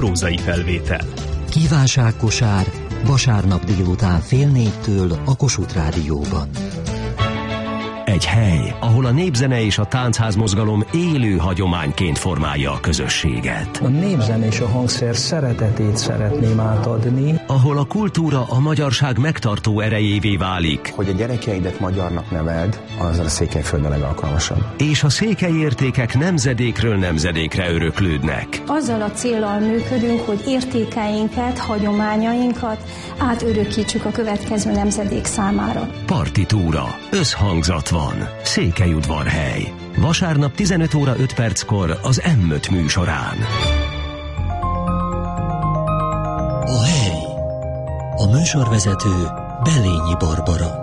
prózai felvétel. Kívánságkosár vasárnap délután 3:30 a Kossuth Rádióban. Egy hely, ahol a népzene és a táncház mozgalom élő hagyományként formálja a közösséget. A népzene és a hangszer szeretetét szeretném átadni. Ahol a kultúra a magyarság megtartó erejévé válik. Hogy a gyerekeidet magyarnak neveld, az a Székelyföld a legalkalmasabb. És a székely értékek nemzedékről nemzedékre öröklődnek. Azzal a céllal működünk, hogy értékeinket, hagyományainkat átörökítsük a következő nemzedék számára. Partitúra, összhangzat van. Székelyudvarhely. Vasárnap 15:05 az M5 műsorán. A hely. A műsorvezető Belényi Barbara.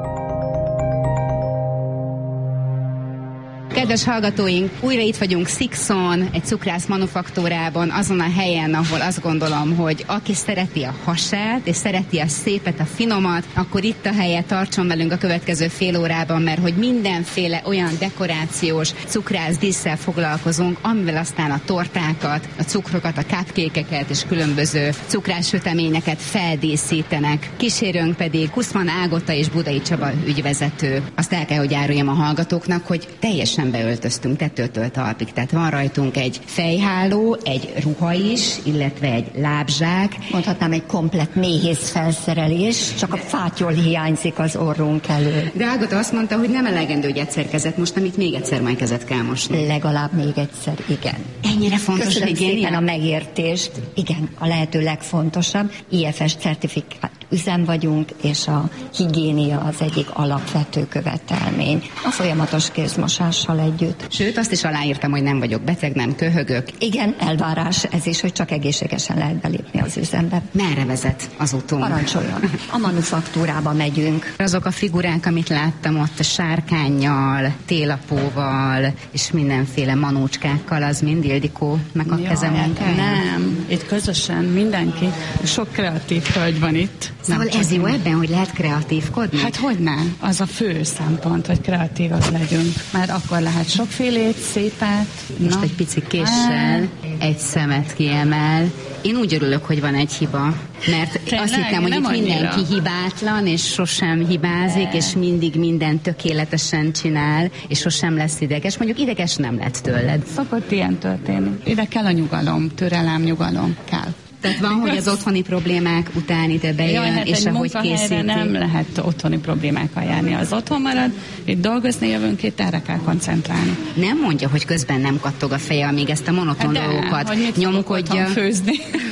Kedves hallgatóink, újra itt vagyunk Szikszon, egy cukrász manufaktúrában, azon a helyen, ahol azt gondolom, hogy aki szereti a hasát, és szereti a szépet, a finomat, akkor itt a helye, tartson velünk a következő fél órában, mert hogy mindenféle olyan dekorációs cukrász dísszel foglalkozunk, amivel aztán a tortákat, a cukrokat, a cupcake-eket és különböző cukrás süteményeket feldíszítenek. Kísérőnk pedig Kuszman Ágota és Budai Csaba ügyvezető. Azt el kell, hogy áruljam a hallgatóknak, hogy teljesen beöltöztünk tetőtől talpig, tehát van rajtunk egy fejháló, egy ruha is, illetve egy lábzsák. Mondhatnám egy komplett méhész felszerelés, csak a fátyol hiányzik az orrunk elől. De Ágota azt mondta, hogy nem elegendő, hogy egyszer kezet most, amit még egyszer majd kezet kell mosni. Legalább még egyszer, igen. Ennyire fontos. Köszönöm szépen a megértést. Igen, a lehető legfontosabb. IFS certifikát üzem vagyunk, és a higiénia az egyik alapvető követelmény. A folyamatos kézmosással együtt. Sőt, azt is aláírtam, hogy nem vagyok beteg, nem köhögök. Igen, elvárás ez is, hogy csak egészségesen lehet belépni az üzembe. Merre vezet az utunk? Parancsoljon. A manufaktúrába megyünk. Azok a figurák, amit láttam ott a sárkánnyal, télapóval, és mindenféle manócskákkal, az mind Ildikónak a kezemunkája? Nem, itt közösen mindenki, sok kreatív hölgy van itt. Szóval ez jó ebben, hogy lehet kreatívkodni? Hát hogyne, az a fő szempont, hogy kreatívak legyünk. Mert akkor lehet sokfélét, szépet. Most egy pici késsel egy szemet kiemel. Én úgy örülök, hogy van egy hiba, mert azt hittem, hogy itt mindenki hibátlan, és sosem hibázik, és mindig mindent tökéletesen csinál, és sosem lesz ideges. Mondjuk ideges nem lett tőled. Szokott ilyen történni. Ide kell a nyugalom, türelem, nyugalom kell. Tehát van, hogy az otthoni problémák után ide bejön, hát és ahogy készíti. Nem lehet otthoni problémákkal járni. Az otthon marad, itt dolgozni jövünk, itt erre kell koncentrálni. Nem mondja, hogy közben nem kattog a feje, amíg ezt a monoton dolgokat nyomkodja. Főzni.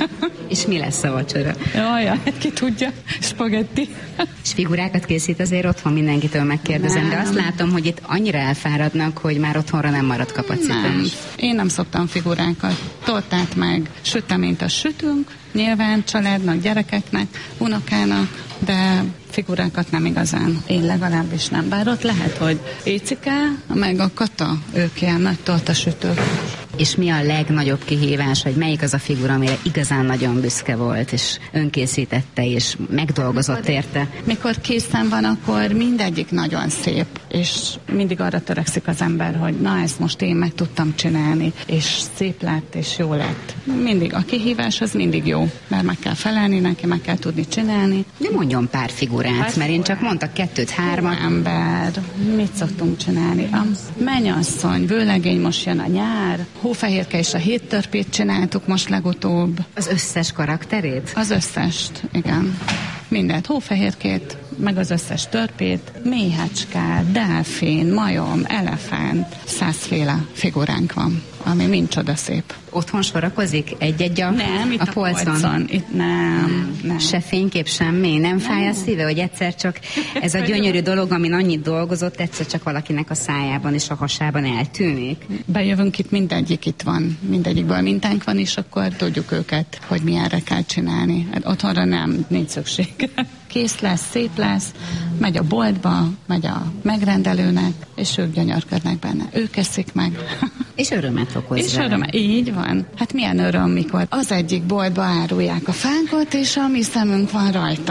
És mi lesz a vacsora? Jaj, hát ki tudja, spagetti. És figurákat készít azért otthon, mindenkitől megkérdezem, nem. De azt látom, hogy itt annyira elfáradnak, hogy már otthonra nem marad kapacitás. Nem. Én nem szoktam figurákat. Tortát meg süteményt a sütünk, nyilván családnak, gyerekeknek, unokának, de figurákat nem igazán. Én legalábbis nem. Bár ott lehet, hogy Écike, meg a Kata, ők ilyen nagy tortasütők. És mi a legnagyobb kihívás, hogy melyik az a figura, amire igazán nagyon büszke volt, és önkészítette, és megdolgozott érte? Mikor készen van, akkor mindegyik nagyon szép, és mindig arra törekszik az ember, hogy na, ezt most én meg tudtam csinálni, és szép lett, és jó lett. Mindig a kihívás az mindig jó, mert meg kell felelni neki, meg kell tudni csinálni. De mondjon pár figurát, mert én csak mondtak 2-3. Ember, mit szoktunk csinálni? A mennyasszony, vőlegény, most jön a nyár, Hófehérke és a 7 törpét csináltuk most legutóbb. Az összes karakterét? Az összest, igen. Mindent, hófehérkét, meg az összes törpét, méhecskát, delfin, majom, elefánt, 100 féle figuránk van, ami mind csoda szép. Otthon sorakozik egy-egy a polcon? Itt nem. Se fénykép, semmi? Nem fáj a szíve, hogy egyszer csak ez a gyönyörű dolog, amin annyit dolgozott, egyszer csak valakinek a szájában és a hasában eltűnik? Bejövünk itt, mindegyik itt van, mindegyikből mintánk van, és akkor tudjuk őket, hogy milyenre kell csinálni. Otthonra nem, nincs szükség. Kész lesz, szép lesz, megy a boltba, megy a megrendelőnek, és ők gyönyörködnek benne. Ők eszik meg. És örömet okoz. És örömet, így van. Hát milyen öröm, mikor az egyik boltba árulják a fánkot, és a mi szemünk van rajta.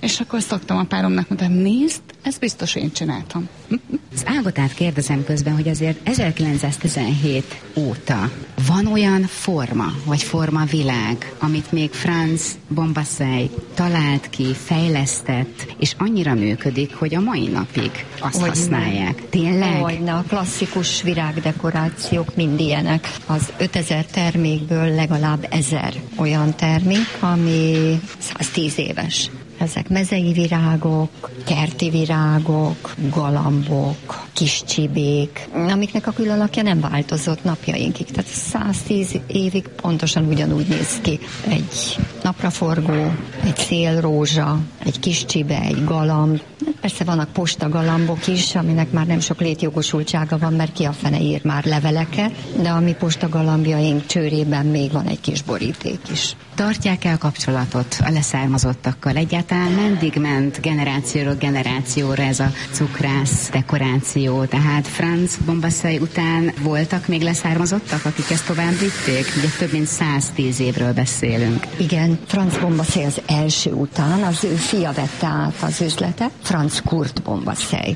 És akkor szoktam a páromnak mondani, nézd, ezt biztos én csináltam. Az Ágotát kérdezem közben, hogy azért 1917 óta van olyan forma, vagy formavilág, amit még Franz Bombassei talált ki, fejlesztett, és annyira működik, hogy a mai napig azt használják. Tényleg? Hogyne, a klasszikus virágdekorációk mind ilyenek. Az 5000 termékből legalább 1000 olyan termék, ami 110 éves. Ezek mezei virágok, kerti virágok, galambok, kis csibék, amiknek a külalakja nem változott napjainkig. Tehát 110 évig pontosan ugyanúgy néz ki. Egy napraforgó, egy szélrózsa, egy kis csibe, egy galamb. Persze vannak postagalambok is, aminek már nem sok létjogosultsága van, mert ki a fene ír már leveleket, de a mi postagalambjaink csőrében még van egy kis boríték is. Tartják el kapcsolatot a leszármazottakkal? Egyáltalán meddig ment generációról generációra ez a cukrász dekoráció? Tehát Franz Bombassei után voltak még leszármazottak, akik ezt tovább vitték? Ugye több mint 110 évről beszélünk. Igen, Franz Bombassei az első után, az ő fia vette át az üzletet, Franz Kurt Bombassei.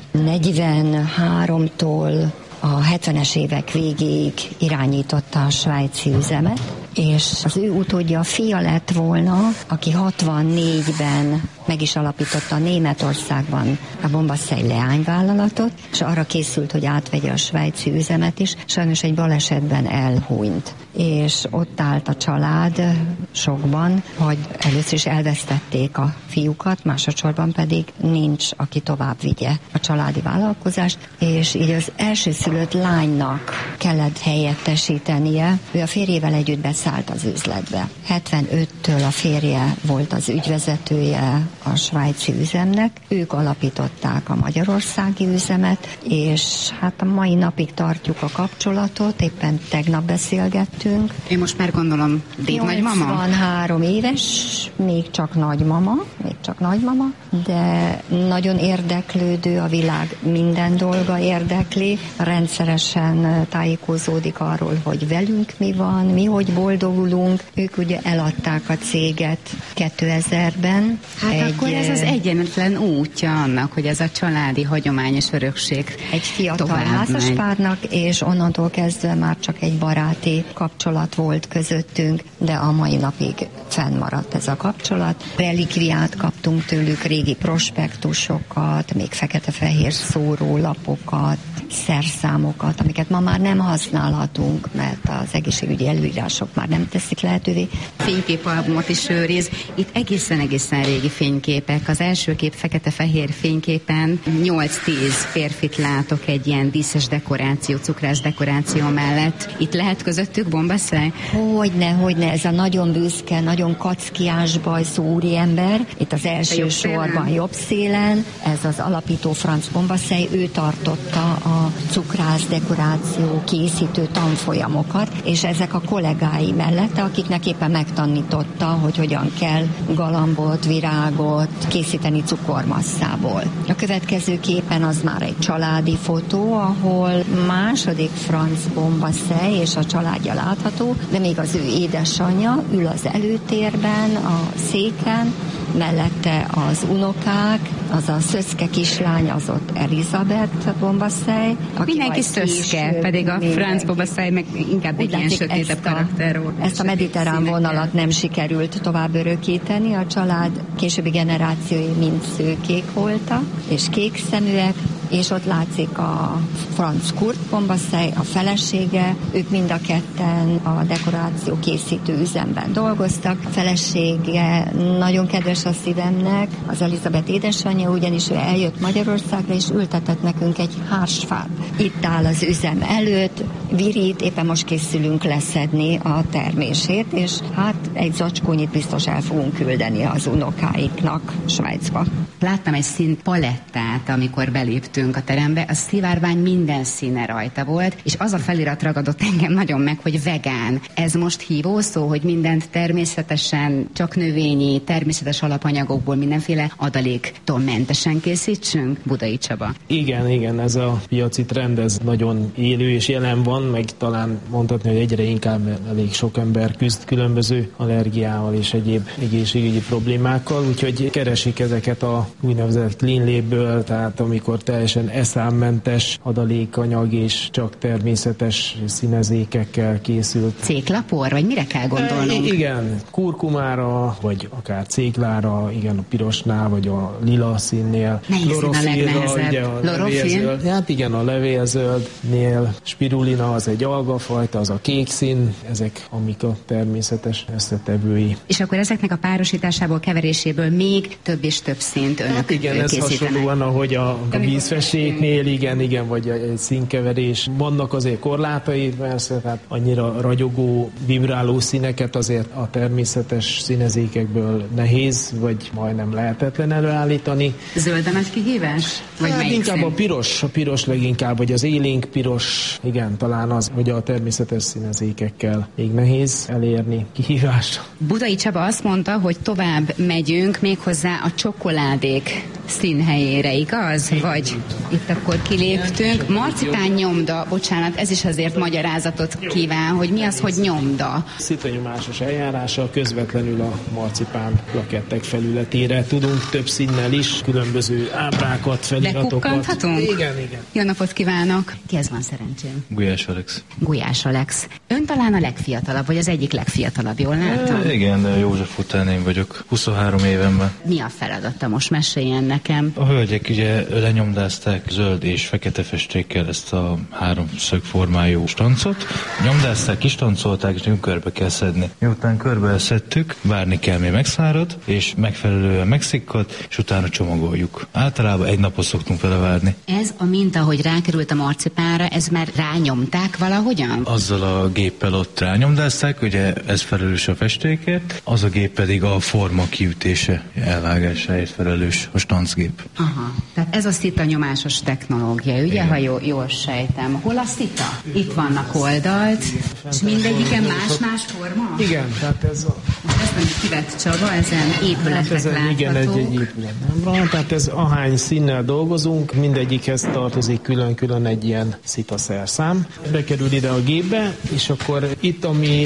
43-tól a 70-es évek végéig irányította a svájci üzemet, és az ő utódja a fia lett volna, aki 64-ben meg is alapította Németországban a Bombassei leányvállalatot, és arra készült, hogy átvegye a svájci üzemet is, sajnos egy balesetben elhunyt. És ott állt a család sokban, hogy először is elvesztették a fiúkat, másodszorban pedig nincs, aki tovább vigye a családi vállalkozást, és így az elsőszülött lánynak kellett helyettesítenie. Ő a férjével együtt beszállt az üzletbe. 75-től a férje volt az ügyvezetője a svájci üzemnek, ők alapították a magyarországi üzemet, és hát a mai napig tartjuk a kapcsolatot, éppen tegnap beszélgettünk. Én most már gondolom dédnagymama? 83 éves, még csak nagymama, de nagyon érdeklődő, a világ minden dolga érdekli, rendszeresen tájékozódik arról, hogy velünk mi van, mi hogy boldogulunk. Ők ugye eladták a céget 2000-ben. Hát akkor ez az egyenetlen útja annak, hogy ez a családi hagyományos örökség egy fiatal házaspárnak, és onnantól kezdve már csak egy baráti kapcsolat volt közöttünk, de a mai napig fennmaradt ez a kapcsolat. Relikviát kaptunk tőlük, régi prospektusokat, még fekete-fehér szórólapokat, szerszámokat, amiket ma már nem használhatunk, mert az egészségügyi előírások már nem teszik lehetővé. Fényképalbumot is őriz. Itt egészen régi fényképek. Az első kép fekete-fehér fényképen 8-10 férfit látok egy ilyen díszes dekoráció, cukrász dekoráció mellett. Itt lehet közöttük Bombassei? Hogyne, ez a nagyon büszke, nagyon kackiás bajszú úriember, itt az első sorban jobb szélen, ez az alapító Franz Bombassei, ő tartotta a cukrász dekoráció készítő tanfolyamokat, és ezek a kollégái mellette, akiknek éppen megtanította, hogy hogyan kell galambot, virágot készíteni cukormasszából. A következő képen az már egy családi fotó, ahol második Franz Bombassei és a családja látható, de még az ő édesanyja ül az előtérben, a széken, mellette az unokák, az a szöszke kislány, az ott Elizabeth Bombassei. Mindenki szöszke, pedig a Franz Bombassei meg inkább egy ilyen sötétebb karakter. Ezt a mediterrán vonalat nem sikerült tovább örökíteni, a család későbbi generációi mind szőkék voltak, és kék szeműek, és ott látszik a Franz Kurt Bombassei, a felesége, ők mind a ketten a dekoráció készítő üzemben dolgoztak. A felesége nagyon kedves a szívemnek, az Elizabeth édesanyja, ugyanis ő eljött Magyarországra, és ültetett nekünk egy hársfát. Itt áll az üzem előtt, virít, éppen most készülünk leszedni a termését, és hát egy zacskónyit biztos el fogunk küldeni az unokáiknak Svájcba. Láttam egy szín palettát, amikor beléptünk beléptünk a terembe, a szivárvány minden színe rajta volt, és az a felirat ragadott engem nagyon meg, hogy vegán. Ez most hívó szó, hogy mindent természetesen, csak növényi, természetes alapanyagokból, mindenféle adaléktól mentesen készítsünk? Budai Csaba. Igen, ez a piaci trend, ez nagyon élő és jelen van, meg talán mondhatni, hogy egyre inkább elég sok ember küzd különböző allergiával és egyéb egészségügyi problémákkal, úgyhogy keresik ezeket a úgynevezett clean label, tehát amikor teljesen eszámmentes adalékanyag és csak természetes színezékekkel készült. Céklapor, vagy mire kell gondolnunk? Igen, kurkumára, vagy akár céklára, igen, a pirosnál, vagy a lila színnél. Klorofil. Hát igen, a levélzöldnél, spirulina az egy algafajta, az a kék szín, ezek amik a természetes összetevői. És akkor ezeknek a párosításából, keveréséből még több és több színt önök hát igen, ez hasonlóan, ahogy a vízfestéknél, igen, vagy egy színkeverés. Vannak azért korlátai, persze, tehát annyira ragyogó, vibráló színeket azért a természetes színezékekből nehéz, vagy majdnem lehetetlen előállítani. Zöld a nagy kihívás? Vagy hát inkább a piros leginkább, vagy az élénk piros, igen, talán az, hogy a természetes színezékekkel még nehéz elérni kihívást. Budai Csaba azt mondta, hogy tovább megyünk méghozzá a csokoládék színhelyére, igaz? Vagy itt akkor kiléptünk. Marcipán nyomda, bocsánat, ez is azért magyarázatot kíván, hogy mi az, hogy nyomda? Szitanyomásos eljárással közvetlenül a marcipán plakettek felületére tudunk több színnel is, különböző ábrákat, feliratokat. Lekukkanhatunk? Igen. Jó napot kívánok! Kihez van szerencsém? Gulyás Alex. Gulyás Alex. Ön talán a legfiatalabb, vagy az egyik legfiatalabb, jól látom? Igen, József után én vagyok, 23 évemben. Mi a feladata? Most meséljen nekem. A hölgyek ugye lenyomdázták zöld és fekete festékkel ezt a háromszög formájú stancot. Nyomdázták, kistancolták, és körbe kell szedni. Miután körbe szedtük, várni kell, még megszárad, és megfelelően megszikkad, és utána csomagoljuk. Általában egy napot szoktunk vele várni. Ez a minta, hogy rákerült a marcipánra, ez már rányomták valahogyan? Azzal a géppel ott rányomdázták, ugye ez felelős a festékért, az a gép pedig a forma kiütése, elvágásáért felelős, a stancgép. Aha, tehát ez a szitanyomásos technológia, ugye, igen. Ha jól sejtem. Hol a szita? Itt vannak oldalt, és mindegyiken más-más forma? Igen, tehát ez a... Ezt nem kivett Csaba, ezen épületek láthatók. Igen, egy épület. Tehát ez ahány színnel dolgozunk, mindegyikhez tartozik külön-külön egy ilyen szitaszerszám. Bekerül ide a gépbe, és akkor itt, ami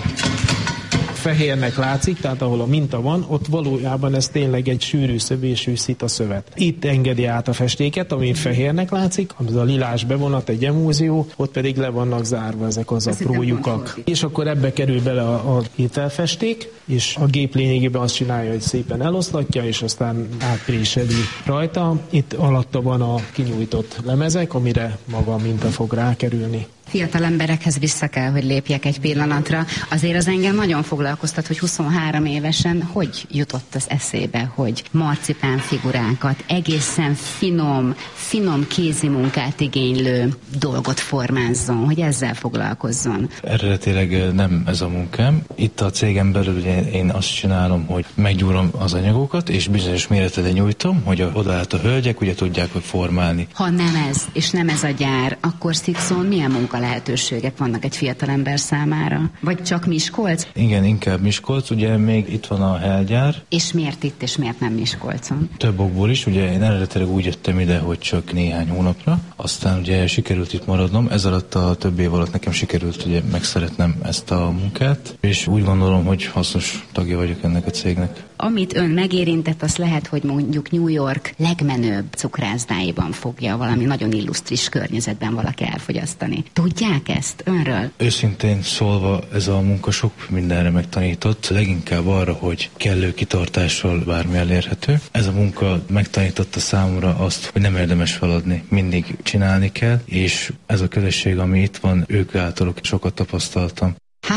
fehérnek látszik, tehát ahol a minta van, ott valójában ez tényleg egy sűrű szövésű szitaszövet. Itt engedi át a festéket, ami fehérnek látszik, az a lilás bevonat, egy emúzió, ott pedig le vannak zárva ezek az apró lyukak. És akkor ebbe kerül bele a ételfesték, és a gép lényegében azt csinálja, hogy szépen eloszlatja, és aztán átpréseli rajta. Itt alatta van a kinyújtott lemezek, amire maga a minta fog rákerülni. Fiatal emberekhez vissza kell, hogy lépjek egy pillanatra. Azért az engem nagyon foglalkoztat, hogy 23 évesen hogy jutott az eszébe, hogy marcipán figurákat, egészen finom kézimunkát igénylő dolgot formázzon, hogy ezzel foglalkozzon. Eredetileg nem ez a munkám. Itt a cégem belül ugye én azt csinálom, hogy meggyúrom az anyagokat, és bizonyos méretre nyújtom, hogy odaállt a hölgyek ugye tudják, hogy formálni. Ha nem ez, és nem ez a gyár, akkor Szikszón milyen munka lehetőségek vannak egy fiatalember számára? Vagy csak Miskolc? Igen, inkább Miskolc, ugye még itt van a Hellgyár. És miért itt, és miért nem Miskolcon? Több okból is, ugye én eredetileg úgy jöttem ide, hogy csak néhány hónapra, aztán ugye sikerült itt maradnom, ez alatt a több év alatt nekem sikerült ugye megszeretnem ezt a munkát, és úgy gondolom, hogy hasznos tagja vagyok ennek a cégnek. Amit ön megérintett, az lehet, hogy mondjuk New York legmenőbb cukrászdáiban fogja valami nagyon illusztris környezetben valaki elfogyasztani. Tudják ezt önről? Őszintén szólva ez a munka sok mindenre megtanított, leginkább arra, hogy kellő kitartással bármi elérhető. Ez a munka megtanította számomra azt, hogy nem érdemes feladni, mindig csinálni kell, és ez a közösség, ami itt van, ők általuk sokat tapasztaltam. Hány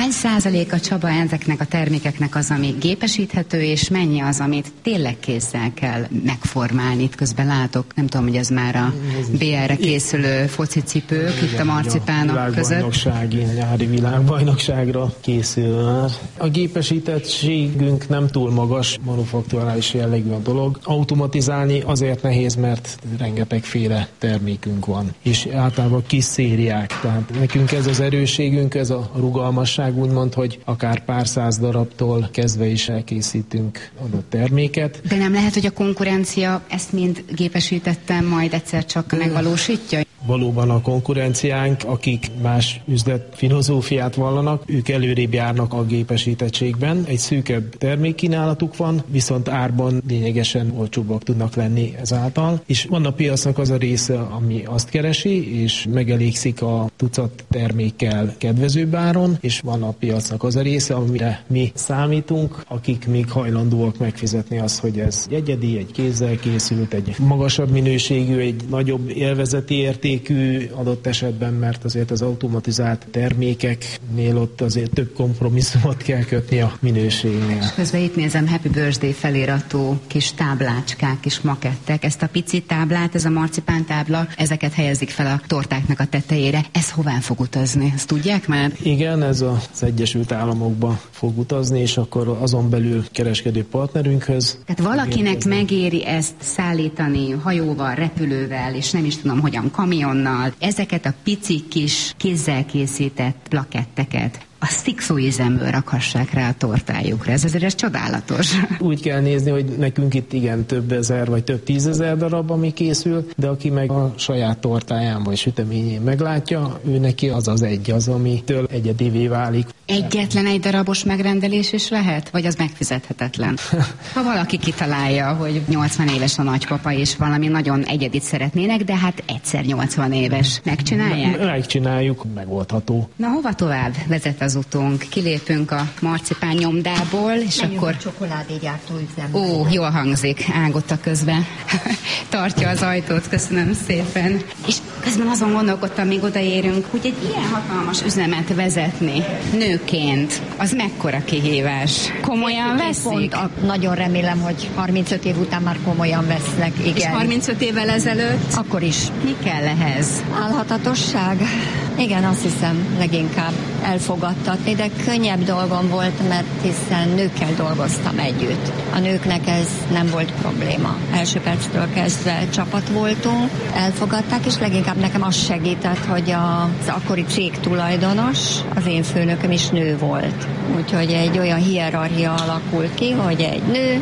Hány százaléka, Csaba, ezeknek a termékeknek az, ami gépesíthető, és mennyi az, amit tényleg kézzel kell megformálni? Itt közben látok, nem tudom, hogy ez már a BR-re készülő focicipők, itt a marcipánok között. Nyári világbajnokságra készül már. A gépesítettségünk nem túl magas, manufakturális jellegű a dolog. Automatizálni azért nehéz, mert rengetegféle termékünk van, és általában kis szériák. Tehát nekünk ez az erősségünk, ez a rugalmasság, úgymond, hogy akár pár száz darabtól kezdve is elkészítünk adott terméket. De nem lehet, hogy a konkurencia ezt mind gépesítettem, majd egyszer csak megvalósítja? Valóban a konkurenciánk, akik más üzletfilozófiát vallanak, ők előrébb járnak a gépesítettségben. Egy szűkebb termékkínálatuk van, viszont árban lényegesen olcsóbbak tudnak lenni ezáltal. És van a piacnak az a része, ami azt keresi, és megelégszik a tucat termékkel kedvezőbb áron, és van a piacnak az a része, amire mi számítunk, akik még hajlandóak megfizetni azt, hogy ez egyedi, egy kézzel készült, egy magasabb minőségű, egy nagyobb élvezeti értékű adott esetben, mert azért az automatizált termékeknél ott azért több kompromisszumot kell kötni a minőségnél. Közben itt nézem, Happy Birthday feliratú kis táblácskák, kis makettek. Ezt a pici táblát, ez a marcipán tábla, ezeket helyezik fel a tortáknak a tetejére. Ez hová fog utazni? Ezt tudják már? Igen, ez az Egyesült Államokba fog utazni, és akkor azon belül kereskedő partnerünkhöz. Tehát valakinek megéri ezt szállítani hajóval, repülővel, és nem is tudom hogyan, kamionnal. Ezeket a pici kis kézzel készített plaketteket a szikszóüzemből rakhassák rá a tortájukra. Ez csodálatos. Úgy kell nézni, hogy nekünk itt igen több ezer vagy több tízezer darab, ami készül, de aki meg a saját tortáján vagy süteményén meglátja, ő neki az egy, az, amitől egyedivé válik. Egyetlen egy darabos megrendelés is lehet? Vagy az megfizethetetlen? Ha valaki kitalálja, hogy 80 éves a nagypapa, és valami nagyon egyedit szeretnének, de hát egyszer 80 éves. Megcsinálják? Megcsináljuk, megoldható. Na, hova tovább vezet az utunk? Kilépünk a marcipán nyomdából, és akkor... a csokoládégyártó üzembe. Ó, jól hangzik, Ágota közben tartja az ajtót, köszönöm szépen. És közben azon gondolkodtam, még odaérünk, hogy egy ilyen hatalmas üzemet vezetni nőként, az mekkora kihívás? Komolyan veszik? Nagyon remélem, hogy 35 év után már komolyan vesznek, igen. És 35 évvel ezelőtt? Akkor is. Mi kell ehhez? Álhatatosság? Igen, azt hiszem leginkább elfogadtatni, de könnyebb dolgom volt, mert hiszen nőkkel dolgoztam együtt. A nőknek ez nem volt probléma. Első perctől kezdve csapat voltunk, elfogadták, és leginkább nekem az segített, hogy az akkori cég tulajdonos, az én főnököm is nő volt. Úgyhogy egy olyan hierarchia alakult ki, hogy egy nő,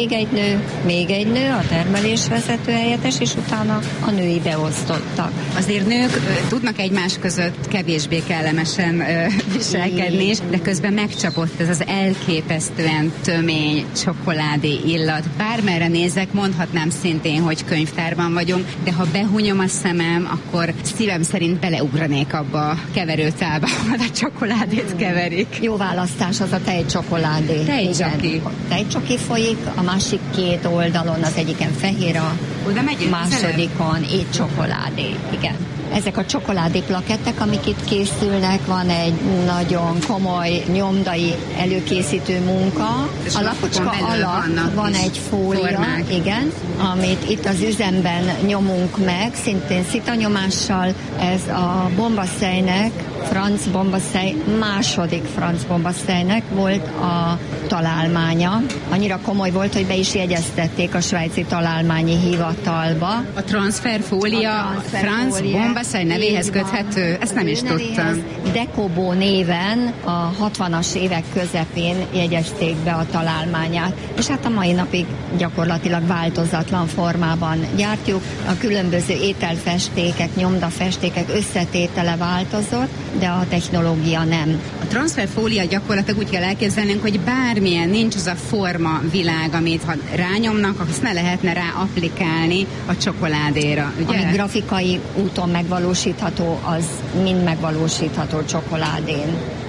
még egy nő, a termelésvezető helyettes, és utána a női beosztottak. Azért nők tudnak egymás között kevésbé kellemesen viselkedni, de közben megcsapott ez az elképesztően tömény csokoládé illat. Bármerre nézek, mondhatnám szintén, hogy könyvtárban vagyunk, de ha behunyom a szemem, akkor szívem szerint beleugranék abba a keverőtálba, ahol a csokoládét keverik. Jó választás az a tejcsokoládé. Tejcsoki. Tejcsoki folyik, a másik két oldalon, az egyiken fehér, a másodikon étcsokoládé. Igen. Ezek a csokoládé plakettek, amik itt készülnek, van egy nagyon komoly nyomdai előkészítő munka. És a lapocska alatt van egy fólia, igen, amit itt az üzemben nyomunk meg, szintén szitanyomással. Ez a Bombasseinek, Franz Bombassei, második Franz Bombasseinek volt a találmánya. Annyira komoly volt, hogy be is jegyeztették a svájci találmányi hivatalba. A transferfólia Franz Bombassei nevéhez köthető? Ezt nem is tudtam. Dekobo néven a 60-as évek közepén jegyezték be a találmányát, és hát a mai napig gyakorlatilag változatlan formában gyártjuk. A különböző ételfestékek, nyomdafestékek összetétele változott, de a technológia nem. A transferfólia gyakorlatilag úgy kell elképzelnünk, hogy bármilyen nincs az a forma világ, amit ha rányomnak, azt ne lehetne rá applikálni a csokoládéra, ugye? Ami grafikai úton megvalósítható, az mind megvalósítható csokoládén.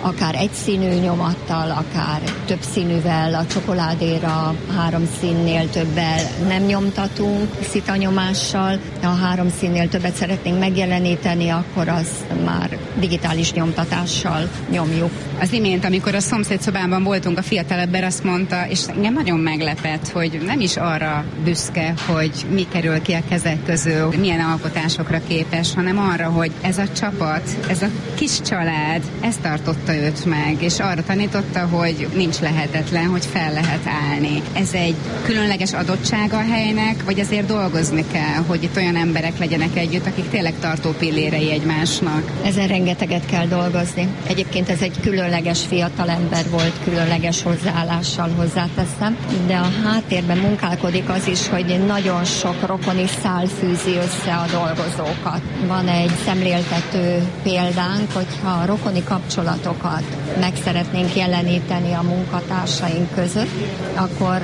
akár egyszínű nyomattal, akár több színűvel, a csokoládéra 3 színnél többel nem nyomtatunk szitanyomással, ha 3 színnél többet szeretnénk megjeleníteni, akkor az már digitális nyomtatással nyomjuk. Az imént, amikor a szomszédszobában voltunk, a fiatalember azt mondta, és engem nagyon meglepett, hogy nem is arra büszke, hogy mi kerül ki a kezek közül, milyen alkotásokra képes, hanem arra, hogy ez a csapat, ez a kis család, ez tartotta őt meg, és arra tanította, hogy nincs lehetetlen, hogy fel lehet állni. Ez egy különleges adottsága a helynek, vagy azért dolgozni kell, hogy itt olyan emberek legyenek együtt, akik tényleg tartó pillérei egymásnak? Ezen rengeteget kell dolgozni. Egyébként ez egy különleges fiatalember volt, különleges hozzáállással, hozzáteszem, de a háttérben munkálkodik az is, hogy nagyon sok rokoni szál fűzi össze a dolgozókat. Van egy szemléltető példánk, hogyha a rokoni kapcsolatokat meg szeretnénk jeleníteni a munkatársaink között, akkor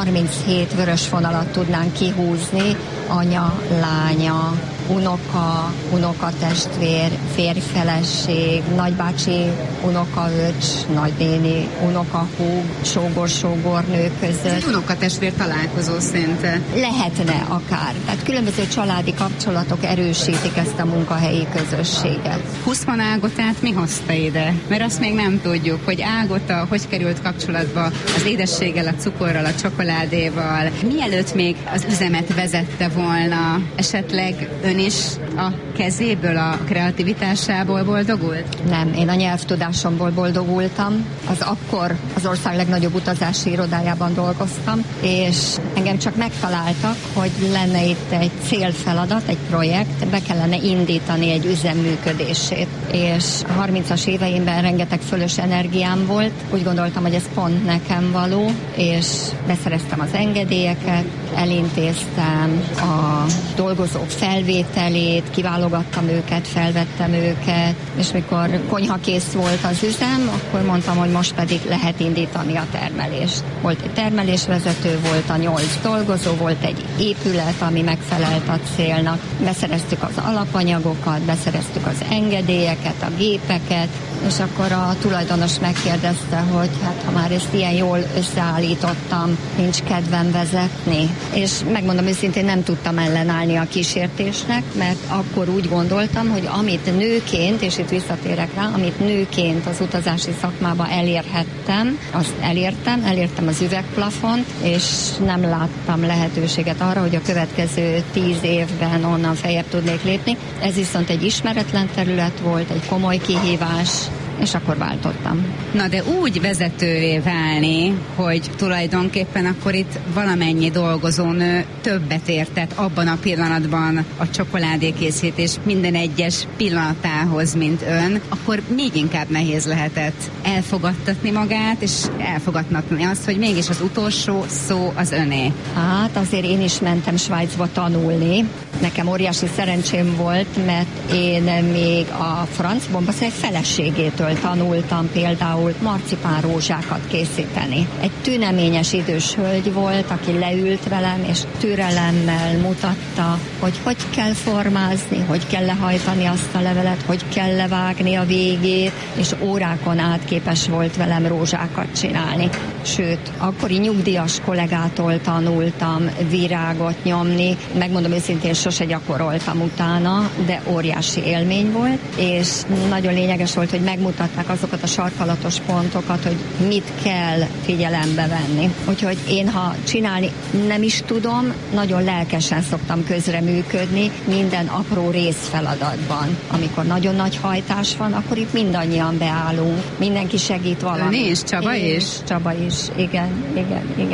37 vörös vonalat tudnánk kihúzni, anya, lánya, unoka, unokatestvér, férjfeleség, nagybácsi, unokaöcs, nagynéni, unokahúg, sógor-sógornő között. Ez unokatestvér találkozó szinte. Lehetne akár. Tehát különböző családi kapcsolatok erősítik ezt a munkahelyi közösséget. Huszman Ágotát mi hozta ide? Mert azt még nem tudjuk, hogy Ágota hogy került kapcsolatba az édességgel, a cukorral, a csokoládéval. Mielőtt még az üzemet vezette volna, esetleg ön is a kezéből, a kreativitásából boldogult? Nem, én a nyelvtudásomból boldogultam. Akkor az ország legnagyobb utazási irodájában dolgoztam, és engem csak megtaláltak, hogy lenne itt egy célfeladat, egy projekt, be kellene indítani egy üzem működését. És a 30-as éveimben rengeteg fölös energiám volt, úgy gondoltam, hogy ez pont nekem való, és beszereztem az engedélyeket, elintéztem a dolgozók felvételét, kiválogattam őket, felvettem őket, és mikor konyhakész volt az üzem, akkor mondtam, hogy most pedig lehet indítani a termelést. Volt egy termelésvezető, volt a 8 dolgozó, volt egy épület, ami megfelelt a célnak. Beszereztük az alapanyagokat, beszereztük az engedélyeket, a gépeket, és akkor a tulajdonos megkérdezte, hogy hát ha már ezt ilyen jól összeállítottam, nincs kedvem vezetni. És megmondom őszintén, nem tudtam ellenállni a kísértésnek, mert akkor úgy gondoltam, hogy amit nőként, és itt visszatérek rá, amit nőként az utazási szakmába elérhettem, azt elértem az üvegplafont, és nem láttam lehetőséget arra, hogy a következő 10 évben onnan feljebb tudnék lépni. Ez viszont egy ismeretlen terület volt, egy komoly kihívás, és akkor váltottam. Na de úgy vezetővé válni, hogy tulajdonképpen akkor itt valamennyi dolgozónő többet értett abban a pillanatban a csokoládékészítés minden egyes pillanatához, mint ön, akkor még inkább nehéz lehetett elfogadtatni magát, és elfogadtatni azt, hogy mégis az utolsó szó az öné. Hát azért én is mentem Svájcba tanulni. Nekem óriási szerencsém volt, mert én még a Franz Bombaszély feleségétől tanultam például marcipánrózsákat készíteni. Egy tüneményes idős hölgy volt, aki leült velem, és türelemmel mutatta, hogy kell formázni, hogy kell lehajtani azt a levelet, hogy kell levágni a végét, és órákon át képes volt velem rózsákat csinálni. Sőt, akkori nyugdíjas kollégától tanultam virágot nyomni. Megmondom őszintén, sose gyakoroltam utána, de óriási élmény volt, és nagyon lényeges volt, hogy megmutatták azokat a sarkalatos pontokat, hogy mit kell figyelembe venni. Úgyhogy én, ha csinálni nem is tudom, nagyon lelkesen szoktam közreműködni minden apró részfeladatban. Amikor nagyon nagy hajtás van, akkor itt mindannyian beállunk. Mindenki segít valamit. Ön is, Csaba is? Csaba is, igen.